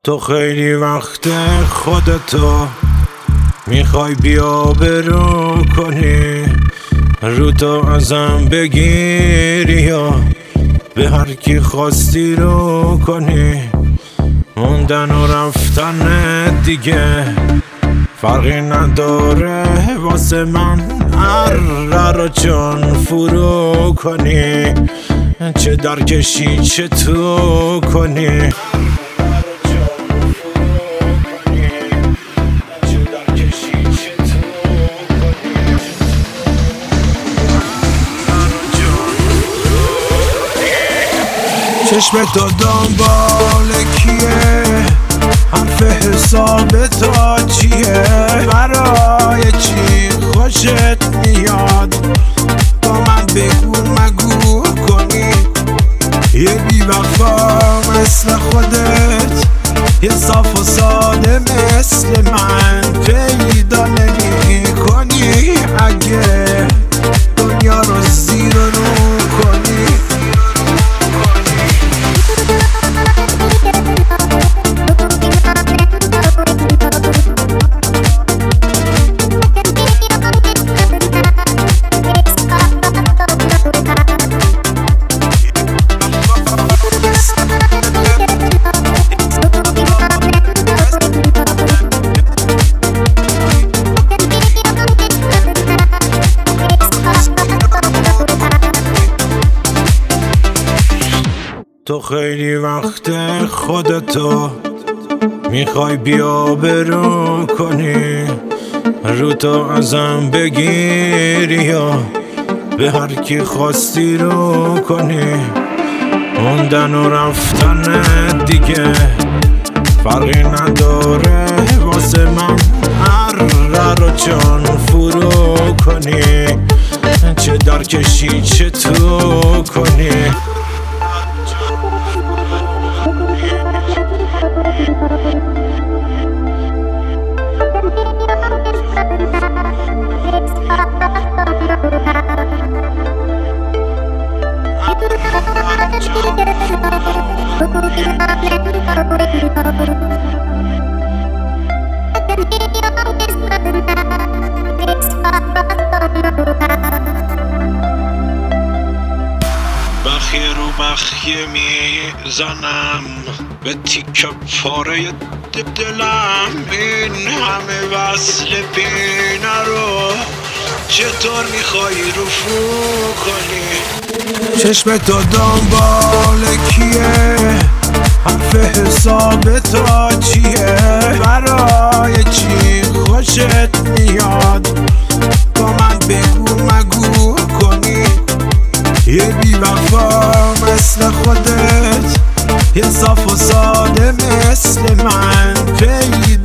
تو خیلی وقت خودتو میخوای بیا برو کنی، رو تو ازم بگیری یا به هر کی خواستی رو کنی. موندن و رفتن دیگه فرقی نداره واسه من، هر رو چون فرو کنی، چه در کشی چه تو کنی. چشم تو دنبال کیه؟ حرف حساب تا چیه؟ برای چی خوشت میاد؟ با من بگو مگو کنی. یه بی‌وفا مثل خودت، یه صاف و ساده مثل من پیدا نمی کنی. اگه دنیا رو زیر و رو کنی، تو خیلی وقت خودتو میخوای بیا برو کنی، رو تو ازم بگیری یا به هر کی خواستی رو کنی. موندن و رفتن دیگه فرقی نداره واسه من، هر رو چون فرو کنی، چه در کشی چه تو کنی. بخیه رو بخیه میزنم به تیکه پاره دلم، این همه وصل پینه رو چطور میخوای رفو کنی. چشم تو دنبال کیه؟ حرف حساب تا چیه؟ برای چی خوشت میاد؟ با من بگو مگو کنی. یه بی‌وفا مثل خودت، یه صاف و ساده مثل من پیدا